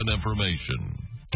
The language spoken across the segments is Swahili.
information.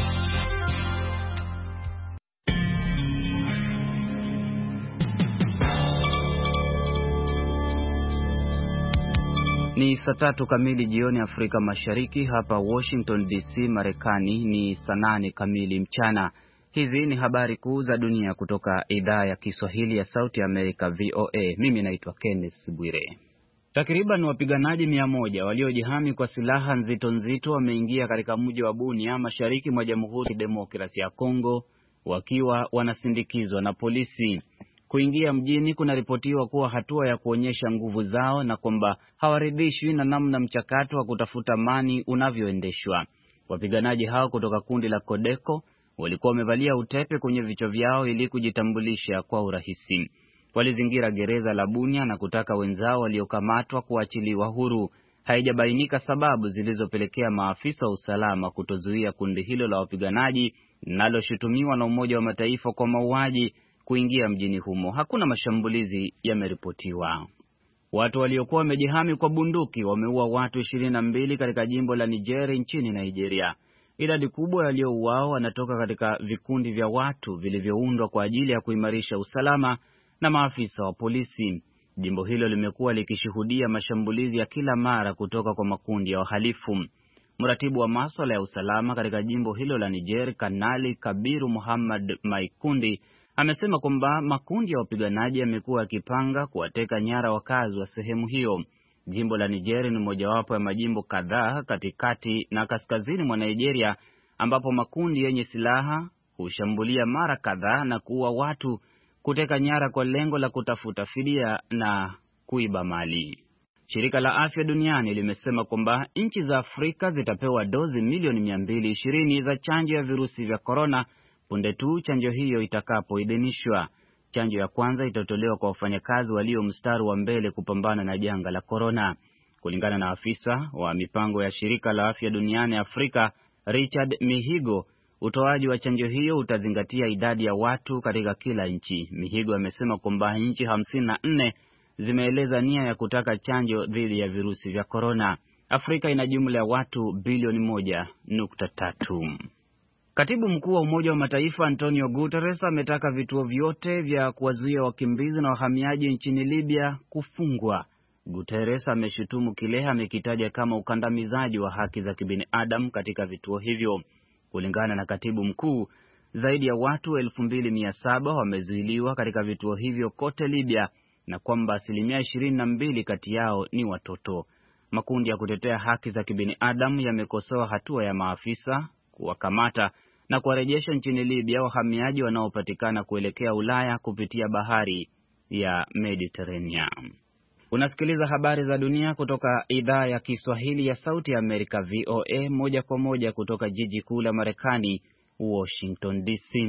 Ni saa 3 kamili jioni Afrika Mashariki. Hapa Washington DC Marekani ni saa 8 kamili mchana. Hizi ni habari kuu za dunia kutoka idhaa ya Kiswahili ya Sauti ya Amerika VOA. Mimi naitwa Kenneth Bwire. Takriban wapiganaji 100 waliojihami kwa silaha nzito wameingia katika mji wa Bunia mashariki mwa Jamhuri ya Demokrasia ya Kongo wakiwa wanasindikizwa na polisi. Kuingia mjini kunaripotiwa kuwa hatua ya kuonyesha nguvu zao na kwamba hawaridhishwi na namna mchakato wa kutafuta amani unavyoendeshwa. Wapiganaji hao kutoka kundi la Kodeko walikuwa wamevalia utepe kwenye vichwa vyao ili kujitambulisha kwa urahisi. Walizingira gereza la Bunia na kutaka wenzao waliokamatwa kuachiliwa huru. Haijabainika sababu zilizopelekea maafisa wa usalama kutozuia kundi hilo la wapiganaji linaloshutumiwa na Umoja wa Mataifa kwa mauaji kuingia mjini humo. Hakuna mashambulizi yameripotiwa. Watu waliokuwa wamejihami kwa bunduki wameua watu 22 katika jimbo la Niger nchini Nigeria. Idadi kubwa waliouawa wanatoka katika vikundi vya watu vilivyoundwa kwa ajili ya kuimarisha usalama na maafisa wa polisi. Jimbo hilo limekuwa likishuhudia mashambulizi ya kila mara kutoka kwa makundi ya wahalifu. Mratibu wa masuala ya usalama katika jimbo hilo la Niger, Kanali Kabiru Muhammad Maikundi, amesema kwamba makundi ya wapiganaji yamekuwa yakipanga kuwateka nyara wakazi wa sehemu hiyo. Jimbo la Niger ni mojawapo ya majimbo kadhaa katikati na kaskazini mwa Nigeria ambapo makundi yenye silaha hushambulia mara kadhaa na kuua watu, kuteka nyara kwa lengo la kutafuta fidia na kuiba mali. Shirika la Afya Duniani limesema kwamba nchi za Afrika zitapewa dozi milioni 220 za chanjo ya virusi vya korona punde tu chanjo hiyo itakapoidhinishwa. Chanjo ya kwanza itatolewa kwa wafanyakazi walio mstari wa mbele kupambana na janga la korona. Kulingana na afisa wa mipango ya Shirika la Afya Duniani Afrika, Richard Mihigo, utoaji wa chanjo hiyo utazingatia idadi ya watu katika kila nchi. Mihigo amesema kwamba nchi 54 zimeeleza nia ya kutaka chanjo dhidi ya virusi vya korona. Afrika ina jumla ya watu bilioni 1.3. Katibu mkuu wa Umoja wa Mataifa Antonio Guterres ametaka vituo vyote vya kuwazuia wakimbizi na wahamiaji nchini Libya kufungwa. Guterres ameshutumu kile amekitaja kama ukandamizaji wa haki za kibinadamu katika vituo hivyo. Kulingana na katibu mkuu, zaidi ya watu 2700 wamezuiliwa katika vituo hivyo kote Libya na kwamba 22% kati yao ni watoto. Makundi ya kutetea haki za kibinadamu yamekosoa hatua ya maafisa kuwakamata na kuwarejesha nchini Libya wahamiaji wanaopatikana kuelekea Ulaya kupitia bahari ya Mediterranean. Unasikiliza habari za dunia kutoka idhaa ya Kiswahili ya Sauti ya Amerika VOA, moja kwa moja kutoka jiji kuu la Marekani, Washington DC.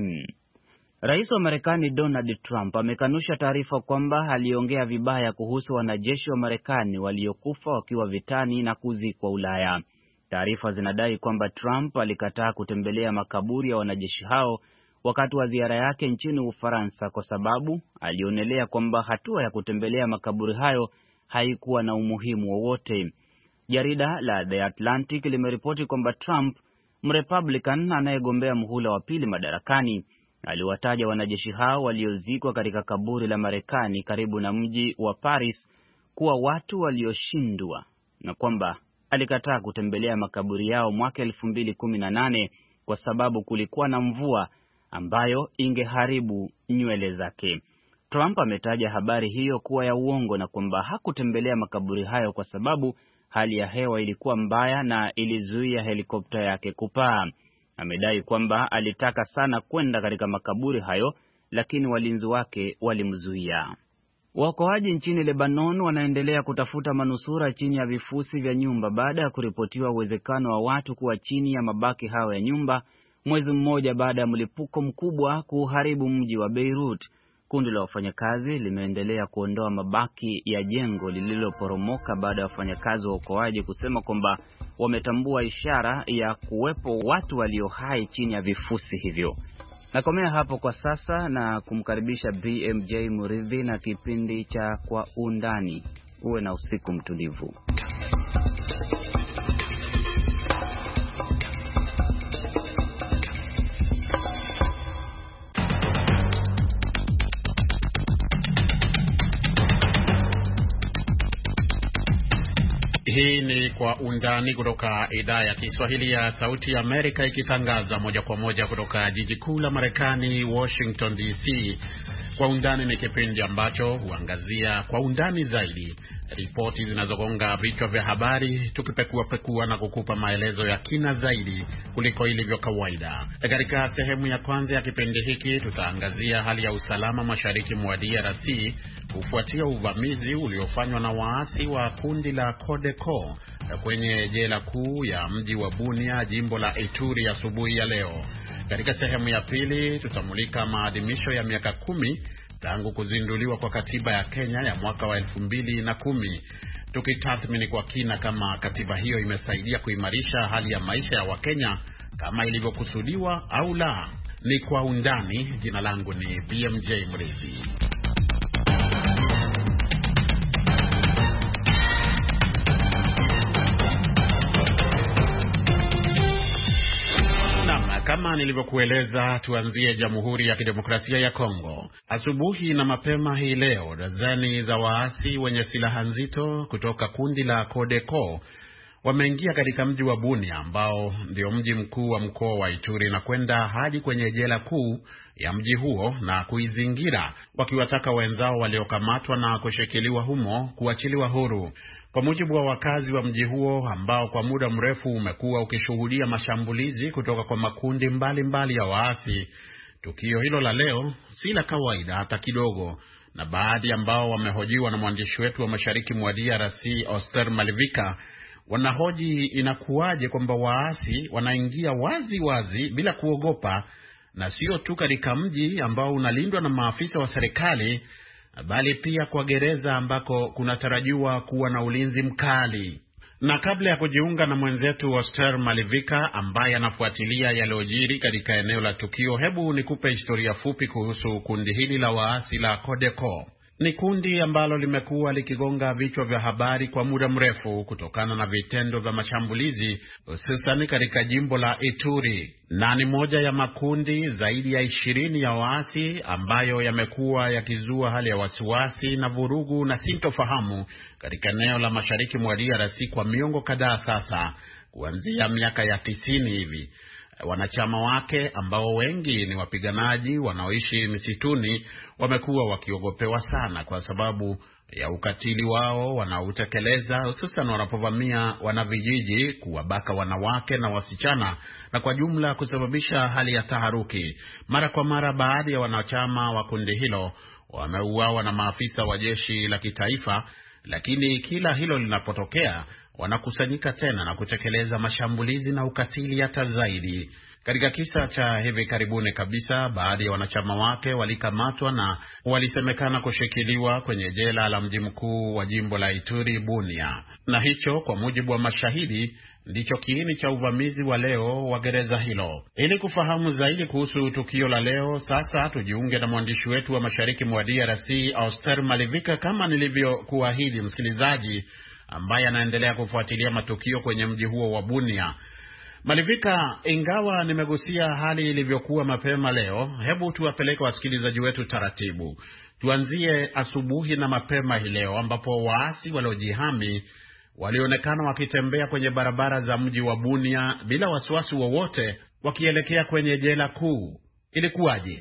Rais wa Marekani Donald Trump amekanusha taarifa kwamba aliongea vibaya kuhusu wanajeshi wa Marekani waliokufa wakiwa vitani na kuzikwa Ulaya. Taarifa zinadai kwamba Trump alikataa kutembelea makaburi ya wanajeshi hao wakati wa ziara yake nchini Ufaransa kwa sababu alionelea kwamba hatua ya kutembelea makaburi hayo haikuwa na umuhimu wowote. Jarida la The Atlantic limeripoti kwamba Trump, Mrepublican anayegombea muhula wa pili madarakani, aliwataja wanajeshi hao waliozikwa katika kaburi la Marekani karibu na mji wa Paris kuwa watu walioshindwa na kwamba alikataa kutembelea makaburi yao mwaka 2018 kwa sababu kulikuwa na mvua ambayo ingeharibu nywele zake. Trump ametaja habari hiyo kuwa ya uongo na kwamba hakutembelea makaburi hayo kwa sababu hali ya hewa ilikuwa mbaya na ilizuia helikopta yake kupaa. Amedai kwamba alitaka sana kwenda katika makaburi hayo lakini walinzi wake walimzuia. Waokoaji nchini Lebanon wanaendelea kutafuta manusura chini ya vifusi vya nyumba baada ya kuripotiwa uwezekano wa watu kuwa chini ya mabaki hayo ya nyumba mwezi mmoja baada ya mlipuko mkubwa kuharibu mji wa Beirut. Kundi la wafanyakazi limeendelea kuondoa mabaki ya jengo lililoporomoka baada ya wafanyakazi wa uokoaji kusema kwamba wametambua ishara ya kuwepo watu walio hai chini ya vifusi hivyo. Nakomea hapo kwa sasa na kumkaribisha BMJ Muridhi na kipindi cha Kwa Undani. Uwe na usiku mtulivu. Kwa Undani kutoka idhaa ya Kiswahili ya Sauti ya Amerika, ikitangaza moja kwa moja kutoka jiji kuu la Marekani, Washington DC. Kwa Undani ni kipindi ambacho huangazia kwa undani zaidi ripoti zinazogonga vichwa vya habari, tukipekua na kukupa maelezo ya kina zaidi kuliko ilivyo kawaida. Katika sehemu ya kwanza ya kipindi hiki tutaangazia hali ya usalama mashariki mwa DRC kufuatia uvamizi uliofanywa na waasi wa kundi la Codeco kwenye jela kuu ya mji wa Bunia, jimbo la Ituri, asubuhi ya leo. Katika sehemu ya pili tutamulika maadhimisho ya miaka 10 tangu kuzinduliwa kwa katiba ya Kenya ya mwaka wa 2010, tukitathmini kwa kina kama katiba hiyo imesaidia kuimarisha hali ya maisha ya Wakenya kama ilivyokusudiwa au la. Ni Kwa Undani. Jina langu ni BMJ Mridhi. Kama nilivyokueleza, tuanzie Jamhuri ya Kidemokrasia ya Kongo. Asubuhi na mapema hii leo, dazeni za waasi wenye silaha nzito kutoka kundi la Codeco wameingia katika mji wa Bunia, ambao ndio mji mkuu wa mkoa wa Ituri, na kwenda hadi kwenye jela kuu ya mji huo na kuizingira, wakiwataka wenzao waliokamatwa na kushikiliwa humo kuachiliwa huru. Kwa mujibu wa wakazi wa mji huo ambao kwa muda mrefu umekuwa ukishuhudia mashambulizi kutoka kwa makundi mbalimbali ya waasi, tukio hilo la leo si la kawaida hata kidogo. Na baadhi ambao wamehojiwa na mwandishi wetu wa mashariki mwa DRC Oster Malivika wanahoji inakuwaje kwamba waasi wanaingia wazi wazi bila kuogopa, na sio tu katika mji ambao unalindwa na maafisa wa serikali, bali pia kwa gereza ambako kunatarajiwa kuwa na ulinzi mkali. Na kabla ya kujiunga na mwenzetu Oster Malivika ambaye anafuatilia yaliyojiri katika eneo la tukio, hebu nikupe historia fupi kuhusu kundi hili la waasi la Codeco. Ni kundi ambalo limekuwa likigonga vichwa vya habari kwa muda mrefu kutokana na vitendo vya mashambulizi, hususan katika jimbo la Ituri, na ni moja ya makundi zaidi ya 20 ya waasi ambayo yamekuwa yakizua hali ya wasiwasi na vurugu na sintofahamu katika eneo la mashariki mwa DRC kwa miongo kadhaa sasa, kuanzia miaka ya 90 hivi. Wanachama wake ambao wengi ni wapiganaji wanaoishi misituni wamekuwa wakiogopewa sana kwa sababu ya ukatili wao wanaotekeleza, hususan wanapovamia wanavijiji, kuwabaka wanawake na wasichana, na kwa jumla kusababisha hali ya taharuki. Mara kwa mara baadhi ya wanachama wa kundi hilo wameuawa na maafisa wa jeshi la kitaifa, lakini kila hilo linapotokea wanakusanyika tena na kutekeleza mashambulizi na ukatili hata zaidi. Katika kisa cha hivi karibuni kabisa, baadhi ya wanachama wake walikamatwa na walisemekana kushikiliwa kwenye jela la mji mkuu wa jimbo la Ituri, Bunia. Na hicho, kwa mujibu wa mashahidi, ndicho kiini cha uvamizi wa leo wa gereza hilo. Ili kufahamu zaidi kuhusu tukio la leo, sasa tujiunge na mwandishi wetu wa mashariki mwa DRC Oster Malivika, kama nilivyokuahidi msikilizaji, ambaye anaendelea kufuatilia matukio kwenye mji huo wa Bunia. Malivika, ingawa nimegusia hali ilivyokuwa mapema leo, hebu tuwapeleke wasikilizaji wetu taratibu. Tuanzie asubuhi na mapema hii leo, ambapo waasi waliojihami walionekana wakitembea kwenye barabara za mji wa Bunia bila wasiwasi wowote, wakielekea kwenye jela kuu. Ilikuwaje?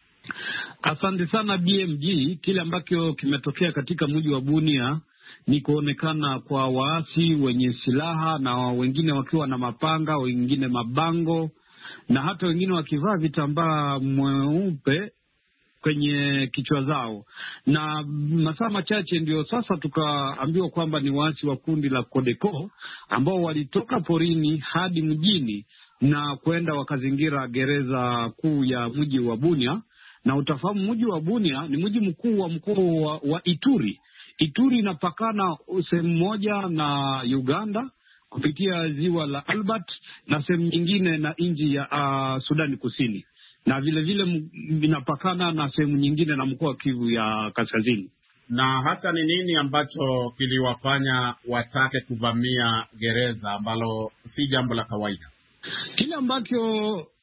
Asante sana BMG. Kile ambacho kimetokea katika mji wa Bunia ni kuonekana kwa waasi wenye silaha, na wengine wakiwa na mapanga, wengine mabango, na hata wengine wakivaa vitambaa mweupe kwenye kichwa zao. Na masaa machache ndio sasa tukaambiwa kwamba ni waasi wa kundi la Codeco ambao walitoka porini hadi mjini na kwenda wakazingira gereza kuu ya mji wa Bunia. Na utafahamu mji wa Bunia ni mji mkuu wa mkoa wa Ituri. Ituri inapakana sehemu moja na Uganda kupitia ziwa la Albert, na sehemu nyingine na nchi ya Sudani Kusini, na vile vile inapakana na sehemu nyingine na mkoa wa Kivu ya Kaskazini. Na hasa ni nini ambacho kiliwafanya watake kuvamia gereza ambalo si jambo la kawaida? Kile ambacho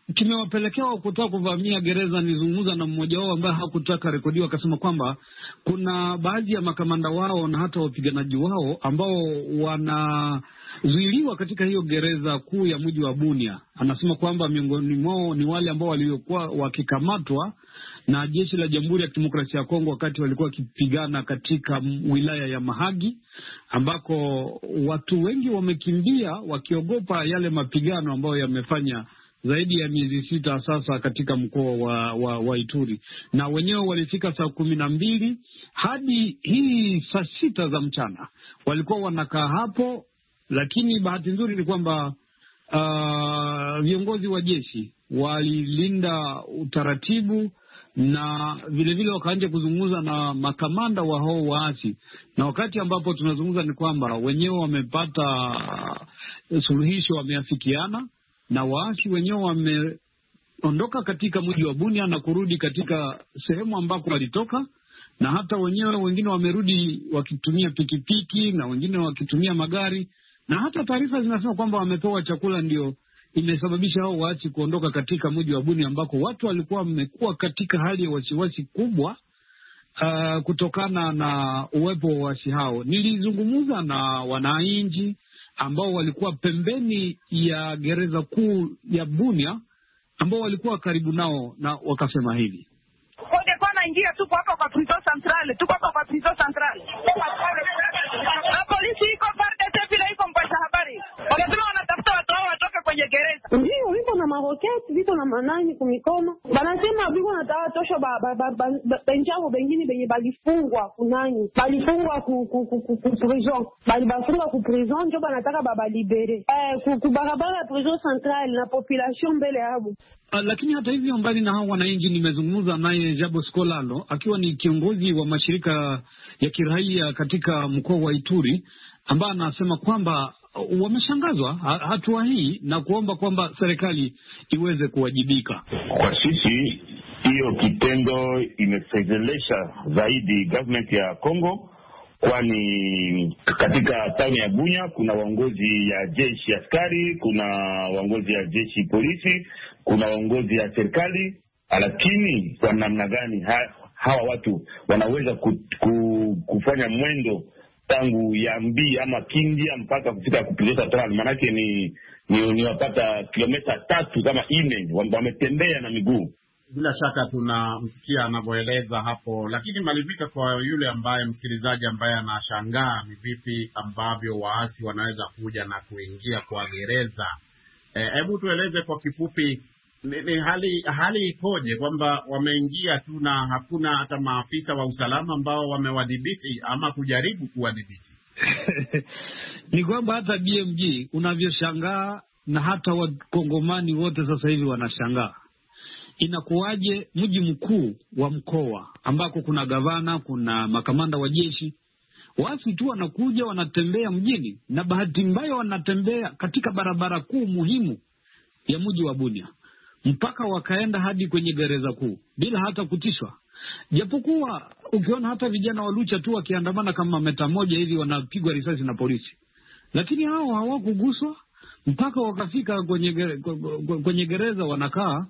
kimewapelekea kutaka kuvamia gereza. Nizungumza na mmoja wao ambaye hakutaka rekodiwa, akasema kwamba kuna baadhi ya makamanda wao na hata wapiganaji wao ambao wanazuiliwa katika hiyo gereza kuu ya mji wa Bunia. Anasema kwamba miongoni mwao ni wale ambao waliokuwa wakikamatwa na jeshi la Jamhuri ya Kidemokrasia ya Kongo wakati walikuwa wakipigana katika wilaya ya Mahagi, ambako watu wengi wamekimbia wakiogopa yale mapigano ambayo yamefanya zaidi ya miezi 6 sasa katika mkoa wa Ituri. Na wenyewe walifika saa 12 hadi hii saa 6 za mchana walikuwa wanakaa hapo, lakini bahati nzuri ni kwamba viongozi wa jeshi walilinda utaratibu na vile wakaanza kuzungumza na makamanda wa hao waasi. Na wakati ambapo tunazungumza ni kwamba wenyewe wamepata suluhisho, wameafikiana na waasi wenyewe wameondoka katika mji wa Bunia na kurudi katika sehemu ambako walitoka, na hata wenyewe wengine wamerudi wakitumia pikipiki na wengine wakitumia magari, na hata taarifa zinasema kwamba wamepewa chakula, ndio imesababisha hao waasi kuondoka katika mji wa Bunia ambako watu walikuwa wamekuwa katika hali ya wasiwasi kubwa kutokana na uwepo wa waasi hao. Nilizungumza na wananchi ambao walikuwa pembeni ya gereza kuu ya Bunia ambao walikuwa karibu nao, na wakasema hivi: ingia tuko hapa kwa prison central, na polisi iko pale vile iko mpasha habari, wanasema wanatafuta watu hao watoke kwenye gereza. Ndio wiko na maroketi, wiko na manani kumikono, wanasema wiko nataka tosho benjao bengine benye balifungwa kunani, balifungwa ku prison, balibafunga ku prison, ndio banataka babalibere ku barabara ya prison central na population mbele yao. Lakini hata hivyo, mbali na hao wananchi, nimezungumza naye Jabo Skolalo akiwa ni kiongozi wa mashirika ya kiraia katika mkoa wa Ituri, ambaye anasema kwamba wameshangazwa hatua hii na kuomba kwamba serikali iweze kuwajibika. Kwa sisi hiyo kitendo imefezelesha zaidi government ya Kongo, kwani katika tauni ya Bunya kuna waongozi ya jeshi askari, kuna waongozi ya jeshi polisi, kuna waongozi ya serikali, lakini kwa namna gani hawa watu wanaweza kufanya mwendo tangu Yambi ama Kindia mpaka kufika kupigeza Trani? Manake ni wapata kilomita 3 kama 4 wametembea na miguu. Bila shaka tunamsikia anavyoeleza hapo, lakini malivika kwa yule ambaye msikilizaji ambaye anashangaa ni vipi ambavyo waasi wanaweza kuja na kuingia kwa gereza. Hebu tueleze kwa kifupi ni hali ikoje, kwamba wameingia tu na hakuna hata maafisa wa usalama ambao wamewadhibiti ama kujaribu kuwadhibiti? Ni kwamba hata BMG unavyoshangaa na hata wakongomani wote sasa hivi wanashangaa. Inakuwaje mji mkuu wa mkoa ambako kuna gavana, kuna makamanda wa jeshi, waasi tu wanakuja wanatembea mjini, na bahati mbaya wanatembea katika barabara kuu muhimu ya mji wa Bunia, mpaka wakaenda hadi kwenye gereza kuu bila hata kutishwa. Japokuwa ukiona hata vijana wa Lucha tu wakiandamana kama meta moja hivi wanapigwa risasi na polisi, lakini hao hawakuguswa mpaka wakafika kwenye gereza wanakaa.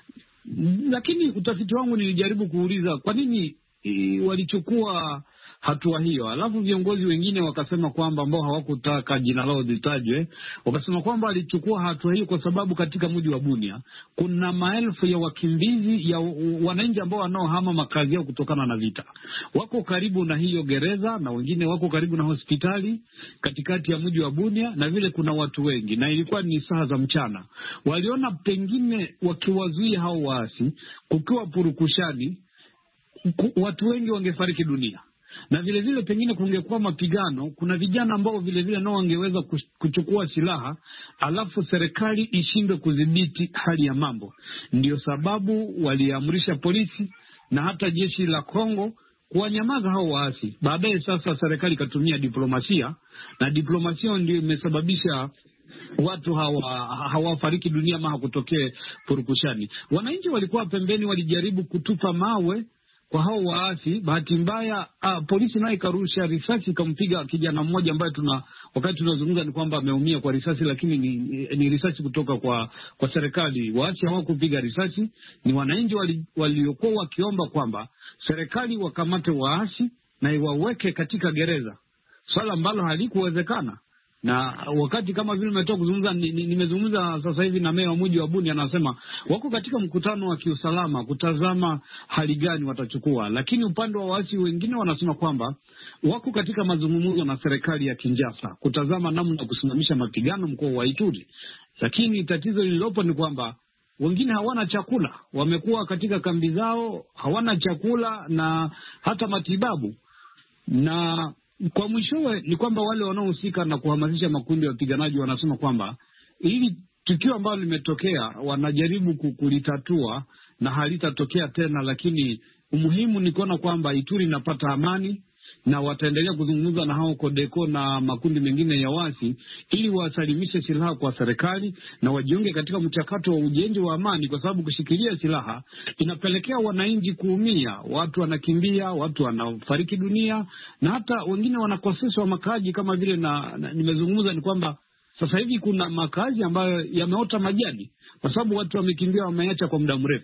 Lakini utafiti wangu nilijaribu kuuliza kwa nini walichukua hatua hiyo, alafu viongozi wengine wakasema kwamba ambao hawakutaka jina lao litajwe, wakasema kwamba walichukua hatua hiyo kwa sababu katika mji wa Bunia kuna maelfu ya wakimbizi ya wananchi ambao wanaohama makazi yao kutokana na vita. Wako karibu na hiyo gereza na wengine wako karibu na hospitali katikati ya mji wa Bunia, na vile kuna watu wengi, na ilikuwa ni saa za mchana. Waliona pengine wakiwazuia hao waasi kukiwa purukushani, watu wengi wangefariki dunia, na vile vile pengine kungekuwa mapigano. Kuna vijana ambao vile vile nao wangeweza kuchukua silaha, alafu serikali ishindwe kudhibiti hali ya mambo. Ndio sababu waliamrisha polisi na hata jeshi la Kongo kuwanyamaza hao waasi. Baadaye sasa serikali ikatumia diplomasia, na diplomasia ndio imesababisha watu hawafariki dunia ama hakutokee purukushani. Wananchi walikuwa pembeni, walijaribu kutupa mawe kwa hao waasi. Bahati mbaya polisi nayo ikarusha risasi ikampiga kijana mmoja ambaye wakati tunazungumza ni kwamba ameumia kwa risasi, lakini ni risasi kutoka kwa serikali. Waasi hawakupiga risasi, ni wananchi waliokuwa wakiomba kwamba serikali wakamate waasi na iwaweke katika gereza, swala ambalo halikuwezekana. Na wakati kama vile umetoka kuzungumza, nimezungumza sasa hivi na meya wa mji wa Bunia, anasema wako katika mkutano wa kiusalama kutazama hali gani watachukua, lakini upande wa waasi wengine wanasema kwamba wako katika mazungumzo na serikali ya Kinshasa kutazama namna ya kusimamisha mapigano mkoa wa Ituri. Lakini tatizo lililopo ni kwamba wengine hawana chakula, wamekuwa katika kambi zao, hawana chakula na hata matibabu. Na kwa mwishowe ni kwamba wale wanaohusika na kuhamasisha makundi ya wapiganaji wanasema kwamba hili tukio ambalo limetokea wanajaribu kulitatua na halitatokea tena, lakini umuhimu ni kuona kwamba Ituri inapata amani, na wataendelea kuzungumza na hao Codeco na makundi mengine ya wasi ili wasalimishe silaha kwa serikali na wajiunge katika mchakato wa ujenzi wa amani, kwa sababu kushikilia silaha inapelekea wananchi kuumia, watu wanakimbia, watu wanafariki dunia na hata wengine wanakoseshwa makazi. Kama vile nimezungumza ni kwamba sasa hivi kuna makazi ambayo yameota majani kwa sababu watu wamekimbia, wameacha kwa muda mrefu.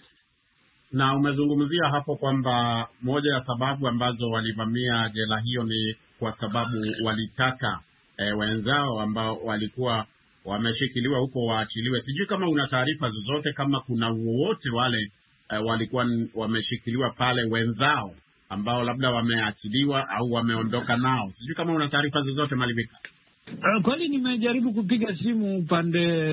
Na umezungumzia hapo kwamba moja ya sababu ambazo walivamia jela hiyo ni kwa sababu walitaka wenzao ambao walikuwa wameshikiliwa huko waachiliwe. Sijui kama una taarifa zozote kama kuna wowote wale walikuwa wameshikiliwa pale wenzao ambao labda wameachiliwa au wameondoka nao. Sijui kama una taarifa zozote, Malivika. Kweli nimejaribu kupiga simu upande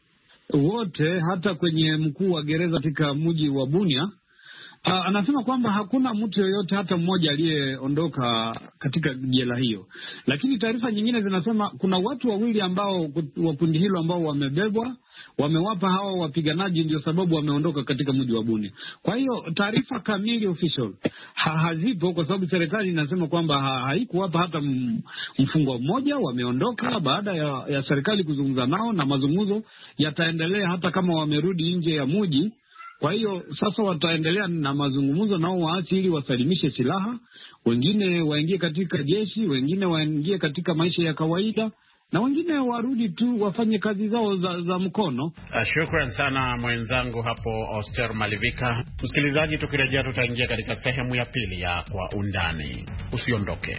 wote, hata kwenye mkuu wa gereza katika mji wa Bunia. Anasema kwamba hakuna mtu yoyote hata mmoja aliyeondoka katika jela hiyo, lakini taarifa nyingine zinasema kuna watu wawili ambao wa kundi hilo ambao wamebebwa, wamewapa hawa wapiganaji, ndio sababu wameondoka katika mji wa Bunia. Kwa hiyo taarifa kamili official hazipo, kwa sababu serikali inasema kwamba haikuwapa hata mfungwa mmoja. Wameondoka baada ya serikali kuzungumza nao, na mazungumzo yataendelea hata kama wamerudi nje ya mji. Kwa hiyo sasa wataendelea na mazungumzo nao waasi ili wasalimishe silaha, wengine waingie katika jeshi, wengine waingie katika maisha ya kawaida, na wengine warudi tu wafanye kazi zao za mkono. Shukran sana mwenzangu hapo Oster Malivika. Msikilizaji, tukirejea tutaingia katika sehemu ya pili ya Kwa Undani. Usiondoke.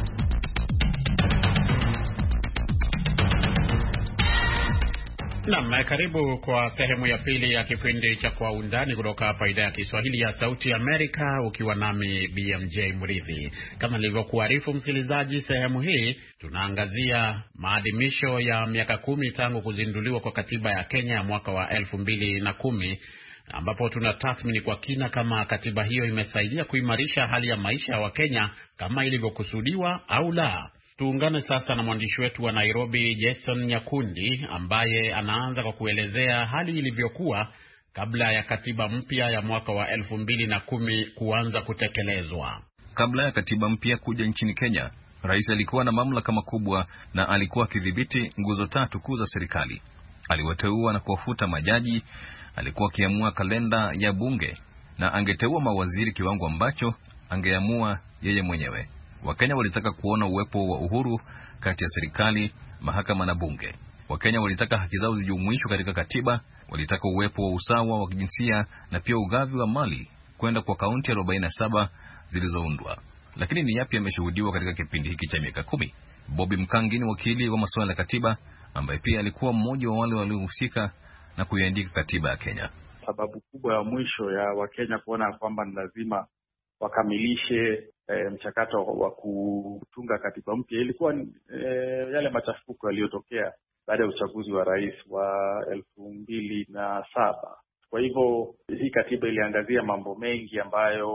Naam, karibu kwa sehemu ya pili ya kipindi cha Kwa Undani kutoka hapa idhaa ya Kiswahili ya Sauti Amerika, ukiwa nami BMJ Mridhi. Kama nilivyokuarifu msikilizaji, sehemu hii tunaangazia maadhimisho ya miaka 10 tangu kuzinduliwa kwa katiba ya Kenya ya mwaka wa 2010, ambapo tunatathmini kwa kina kama katiba hiyo imesaidia kuimarisha hali ya maisha ya Wakenya kama ilivyokusudiwa au la. Tuungane sasa na mwandishi wetu wa Nairobi, Jason Nyakundi, ambaye anaanza kwa kuelezea hali ilivyokuwa kabla ya katiba mpya ya mwaka wa 2010 kuanza kutekelezwa. Kabla ya katiba mpya kuja nchini Kenya, rais alikuwa na mamlaka makubwa na alikuwa akidhibiti nguzo tatu kuu za serikali. Aliwateua na kuwafuta majaji, alikuwa akiamua kalenda ya bunge, na angeteua mawaziri kiwango ambacho angeamua yeye mwenyewe. Wakenya walitaka kuona uwepo wa uhuru kati ya serikali, mahakama na bunge. Wakenya walitaka haki zao zijumuishwe katika katiba, walitaka uwepo wa usawa wa kijinsia na pia ugavi wa mali kwenda kwa kaunti 47 zilizoundwa. Lakini ni yapi yameshuhudiwa katika kipindi hiki cha miaka 10? Bobby Mkangi ni wakili wa masuala ya katiba ambaye pia alikuwa mmoja wa wale waliohusika na kuiandika katiba ya Kenya. Sababu kubwa ya mwisho ya Wakenya kuona kwamba ni lazima wakamilishe mchakato wa kutunga katiba mpya ilikuwa yale machafuko yaliyotokea baada ya uchaguzi wa rais wa 2007. Kwa hivyo hii katiba iliangazia mambo mengi ambayo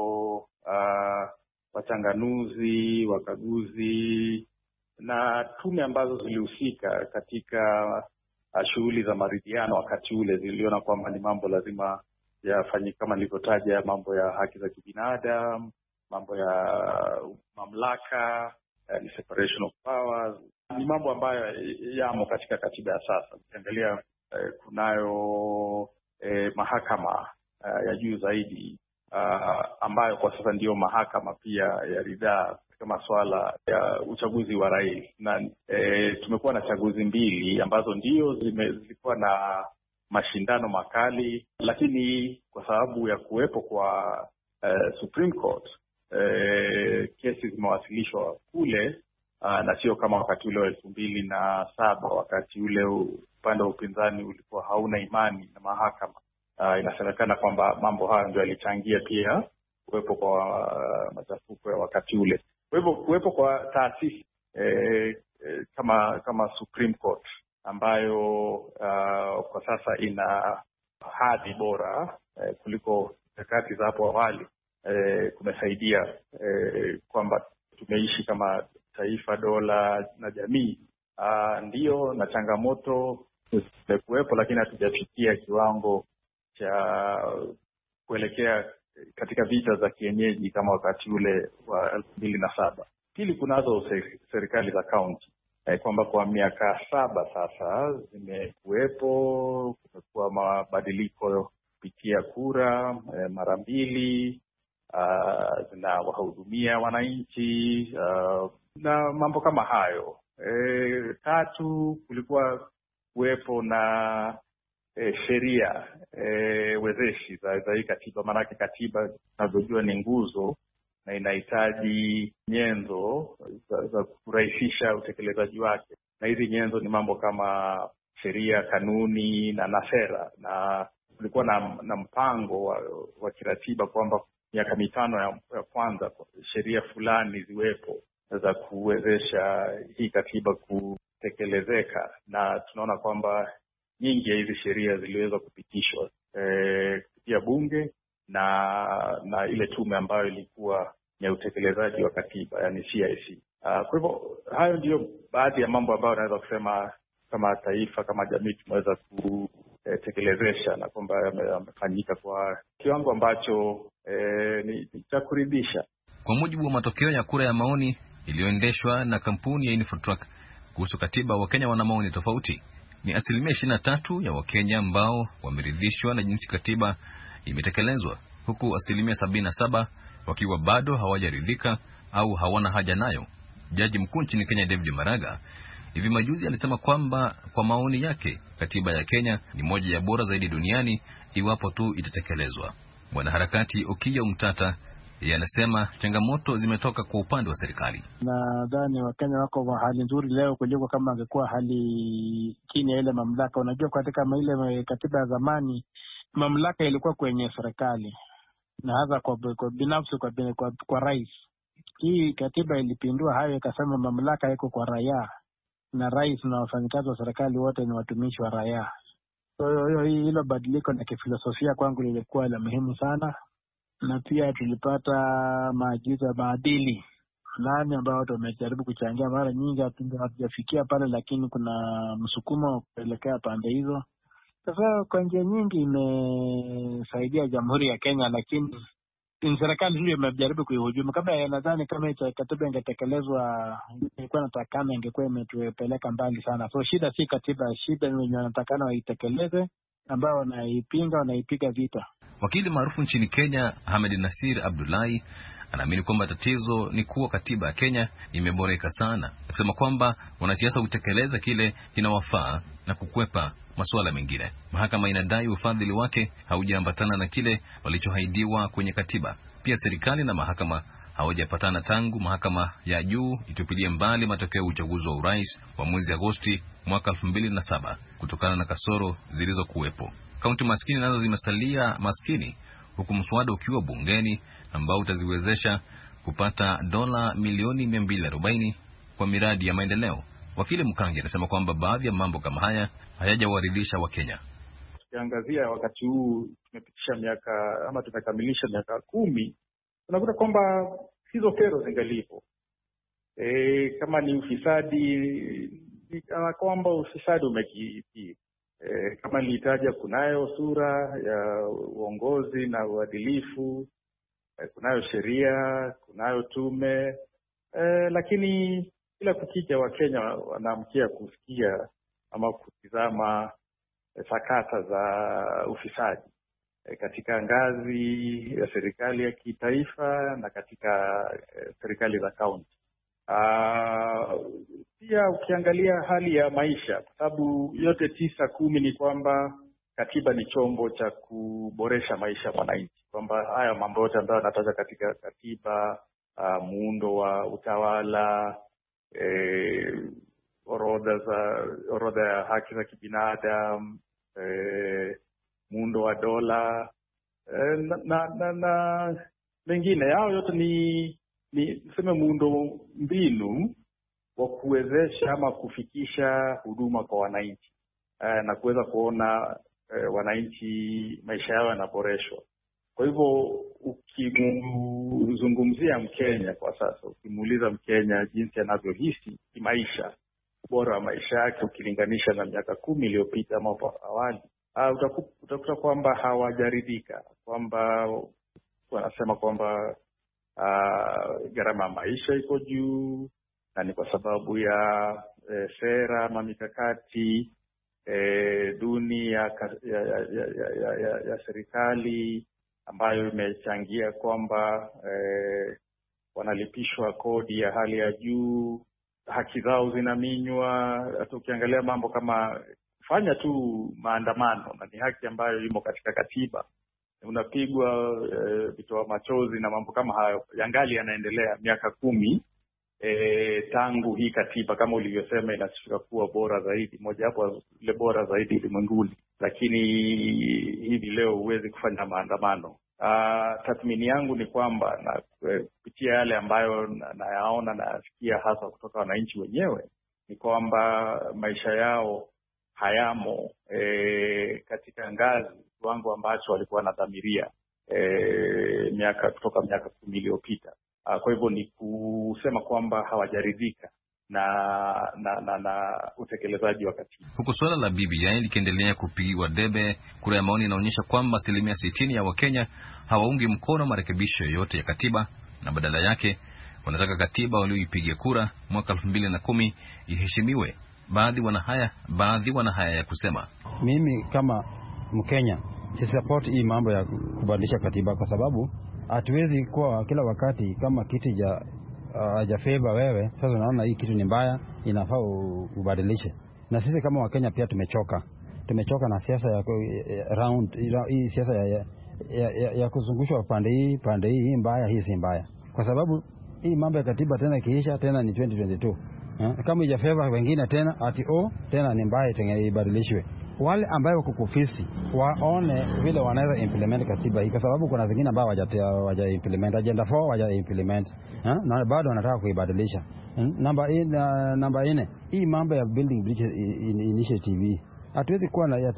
wachanganuzi, wakaguzi na tume ambazo zilihusika katika shughuli za maridhiano wakati ule ziliona kwamba ni mambo lazima yafanyike, kama nilivyotaja, mambo ya haki za kibinadamu, mambo ya mamlaka, ni separation of powers. Ni mambo ambayo yamo katika katiba ya sasa. Ukiangalia kunayo mahakama ya juu zaidi ambayo kwa sasa ndiyo mahakama pia ya ridhaa katika masuala ya uchaguzi wa rais. Na tumekuwa na chaguzi mbili ambazo ndio zilikuwa na mashindano makali, lakini kwa sababu ya kuwepo kwa Supreme Court, kesi zimewasilishwa kule, na sio kama wakati ule wa 2007 wakati ule upande wa upinzani ulikuwa hauna imani na mahakama. Inasemekana kwamba mambo haya ndio yalichangia pia kuwepo kwa machafuko ya wakati ule. Kwa hivyo kuwepo kwa taasisi kama Supreme Court ambayo kwa sasa ina hadhi bora kuliko nyakati za hapo awali, kumesaidia kwamba tumeishi kama taifa, dola na jamii. Ndio na changamoto zimekuwepo, lakini hatujafikia kiwango cha kuelekea katika vita za kienyeji kama wakati ule wa 2007. Pili, kunazo serikali za kaunti kwamba kwa miaka 7 sasa zimekuwepo, kumekuwa mabadiliko kupitia kura mara 2, zinawahudumia wananchi na mambo kama hayo. 3, kulikuwa kuwepo na sheria wezeshi za hii katiba. Maanake katiba tunavyojua ni nguzo na inahitaji nyenzo za kurahisisha utekelezaji wake, na hizi nyenzo ni mambo kama sheria, kanuni na sera. Na kulikuwa na mpango wa kiratiba kwamba miaka 5 ya kwanza sheria fulani ziwepo za kuwezesha hii katiba kutekelezeka, na tunaona kwamba nyingi ya hizi sheria ziliweza kupitishwa kupitia bunge na ile tume ambayo ilikuwa ya utekelezaji wa katiba, yani CIC. Kwa hivyo hayo ndio baadhi ya mambo ambayo naweza kusema kama taifa, kama jamii tumeweza kutekelezesha, na kwamba yamefanyika kwa kiwango ambacho ni cha kuridhisha. Kwa mujibu wa matokeo ya kura ya maoni iliyoendeshwa na kampuni ya Infotrack kuhusu katiba, Wakenya wana maoni tofauti. Ni 23% ya Wakenya ambao wameridhishwa na jinsi katiba imetekelezwa, huku 77% wakiwa bado hawajaridhika au hawana haja nayo. Jaji mkuu nchini Kenya David Maraga hivi majuzi alisema kwamba kwa maoni yake katiba ya Kenya ni moja ya bora zaidi duniani iwapo tu itatekelezwa. Mwanaharakati Okiya Omtata yeye anasema changamoto zimetoka kwa upande wa serikali. Nadhani Wakenya wako kwa hali nzuri leo kuliko kama angekuwa hali chini ya ile mamlaka. Unajua, katika ile katiba ya zamani mamlaka ilikuwa kwenye serikali na hasa kwa binafsi kwa rais. Hii katiba ilipindua hayo, ikasema mamlaka iko kwa raia na rais na wafanyikazi wa serikali wote ni watumishi wa raia. So hilo badiliko na kifilosofia kwangu lilikuwa la muhimu sana, na pia tulipata maagizo ya maadili fulani ambao watu wamejaribu kuchangia. Mara nyingi hatujafikia pale, lakini kuna msukumo kuelekea pande hizo. Sasa kwa njia nyingi imesaidia Jamhuri ya Kenya, lakini serikali hiyo imejaribu kuihujumu. Kama nadhani kama katiba ingetekelezwa ilikuwa natakana, ingekuwa imetupeleka mbali sana. So shida si katiba, shida ni wenye wanatakana waitekeleze, ambao wanaipinga, wanaipiga vita. Wakili maarufu nchini Kenya Hamed Nasir Abdullahi anaamini kwamba tatizo ni kuwa katiba ya Kenya imeboreka sana, akisema kwamba wanasiasa hutekeleza kile kinawafaa na kukwepa masuala mengine. Mahakama inadai ufadhili wake haujaambatana na kile walichoahidiwa kwenye katiba. Pia serikali na mahakama hawajapatana tangu mahakama ya juu itupilie mbali matokeo ya uchaguzi wa urais wa mwezi Agosti mwaka 2007 kutokana na kasoro zilizokuwepo. Kaunti maskini nazo zimesalia maskini, huku mswada ukiwa bungeni ambao utaziwezesha kupata dola milioni 240 kwa miradi ya maendeleo. Wakili Mkangi anasema kwamba baadhi ya mambo kama haya hayajawaridhisha Wakenya. Tukiangazia wakati huu tumepitisha miaka ama tumekamilisha miaka 10, tunakuta kwamba hizo kero zingalipo. Kama ni ufisadi, ni kama kwamba ufisadi umekithiri. Kama nilitaja, kunayo sura ya uongozi na uadilifu, kunayo sheria, kunayo tume, lakini kila kukicha Wakenya wanaamkia kusikia ama kutizama sakata za ufisadi. katika ngazi ya serikali ya kitaifa na katika serikali za kaunti. Pia ukiangalia hali ya maisha, kwa sababu yote 9-10 ni kwamba katiba ni chombo cha kuboresha maisha ya mwananchi, kwamba haya mambo yote ambayo yanataja katika katiba, muundo wa utawala, orodha ya haki za kibinadamu, muundo wa dola na mengine, hao yote ni tuseme muundo mbinu wa kuwezesha ama kufikisha huduma kwa wananchi na kuweza kuona wananchi maisha yao yanaboreshwa. Kwa hivyo ukimzungumzia Mkenya kwa sasa, ukimuuliza Mkenya jinsi anavyohisi kimaisha, ubora wa maisha yake ukilinganisha na miaka 10 iliyopita ama awali, utakuta kwamba hawajaridhika, kwamba wanasema kwamba gharama ya maisha iko juu, na ni kwa sababu ya sera ama mikakati duni ya serikali ambayo imechangia kwamba wanalipishwa kodi ya hali ya juu, haki zao zinaminywa. Hata ukiangalia mambo kama kufanya tu maandamano, na ni haki ambayo imo katika katiba, unapigwa vitoa machozi na mambo kama hayo, yangali yanaendelea miaka 10 tangu hii katiba kama ulivyosema inasifika kuwa bora zaidi, moja hapo ile bora zaidi ulimwenguni, lakini hivi leo huwezi kufanya maandamano. Tathmini yangu ni kwamba, na kupitia yale ambayo nayaona na nasikia hasa kutoka wananchi wenyewe, ni kwamba maisha yao hayamo katika ngazi kiwango ambacho walikuwa wanadhamiria kutoka miaka 10 iliyopita. Kwa hivyo ni kusema kwamba hawajaridhika na utekelezaji wa katiba. Huku suala la BBI likiendelea kupigiwa debe, kura ya maoni inaonyesha kwamba 60% ya Wakenya hawaungi mkono marekebisho yoyote ya katiba, na badala yake wanataka katiba walioipigia kura mwaka 2010 iheshimiwe. Baadhi wana haya ya kusema. Mimi kama Mkenya si support hii mambo ya kubadilisha katiba, kwa sababu hatuwezi kuwa kila wakati kama kiti ja favor wewe. Sasa unaona hii kitu ni mbaya, inafaa ubadilishe. Na sisi kama Wakenya pia tumechoka na siasa ya round, hii siasa ya kuzungushwa pande hii mbaya, hii si mbaya, kwa sababu hii mambo ya katiba tena ikiisha tena ni 2022. Kama ja favor wengine tena tena ni mbaya, ibadilishwe. Wale ambao wako kufisi waone vile wanaweza implement katiba hii, kwa sababu kuna zingine ambao waja implement agenda 4 waja implement na bado wanataka kuibadilisha. Namba 4 hii mambo ya building bridge initiative, hatuwezi kuwa na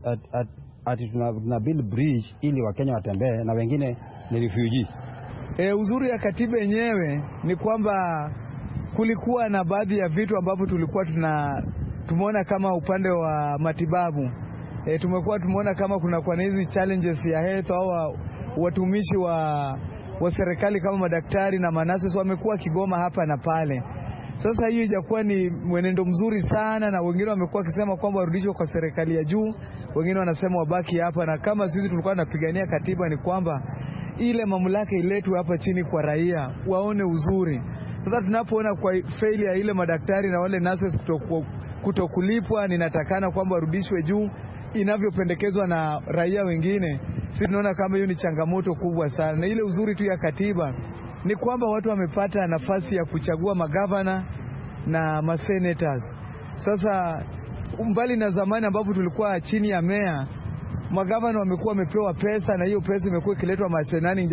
tuna build bridge ili Wakenya watembee na wengine ni refugee. Uzuri ya katiba yenyewe ni kwamba kulikuwa na baadhi ya vitu ambavyo tulikuwa tumeona kama upande wa matibabu, tumekuwa tumeona kama kuna kwa hizi challenges ya health au watumishi wa serikali kama madaktari na manasi wamekuwa kigoma hapa na pale. Sasa hiyo ijakuwa ni mwenendo mzuri sana, na wengine wamekuwa wakisema kwamba warudishwe kwa serikali ya juu, wengine wanasema wabaki hapa. Na kama sisi tulikuwa tunapigania katiba ni kwamba ile mamlaka iletwe hapa chini kwa raia waone uzuri. Sasa tunapoona kwa failure ile madaktari na wale nurses kutokulipwa, ninatakana kwamba warudishwe juu inavyopendekezwa na raia wengine. Sisi tunaona kama hiyo ni changamoto kubwa sana. Na ile uzuri tu ya katiba ni kwamba watu wamepata nafasi ya kuchagua magavana na masenators. Sasa mbali na zamani ambapo tulikuwa chini ya meya, magavana wamekuwa wamepewa pesa, na hiyo pesa imekuwa ikiletwa mashinani,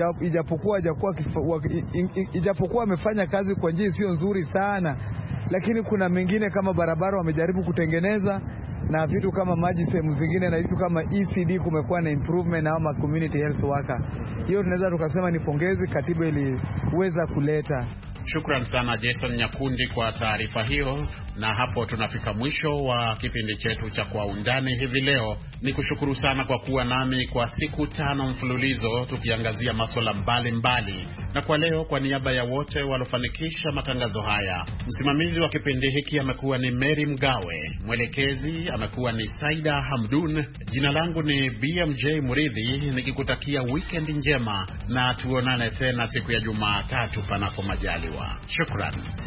ijapokuwa wamefanya kazi kwa njia sio nzuri sana, lakini kuna mengine kama barabara wamejaribu kutengeneza, na vitu kama maji sehemu zingine, na vitu kama ECD kumekuwa na improvement ama community health worker. Hiyo tunaweza tukasema ni pongezi katiba iliweza kuleta. Shukran sana Jason Nyakundi kwa taarifa hiyo, na hapo tunafika mwisho wa kipindi chetu cha Kwa Undani hivi leo. Ni kushukuru sana kwa kuwa nami kwa siku 5 mfululizo tukiangazia masuala mbalimbali. Na kwa leo, kwa niaba ya wote waliofanikisha matangazo haya, msimamizi wa kipindi hiki amekuwa ni Mary Mgawe, mwelekezi amekuwa ni Saida Hamdun. Jina langu ni BMJ Muridhi, nikikutakia weekend njema na tuonane tena siku ya Jumatatu panapo majaliwa. Shukrani.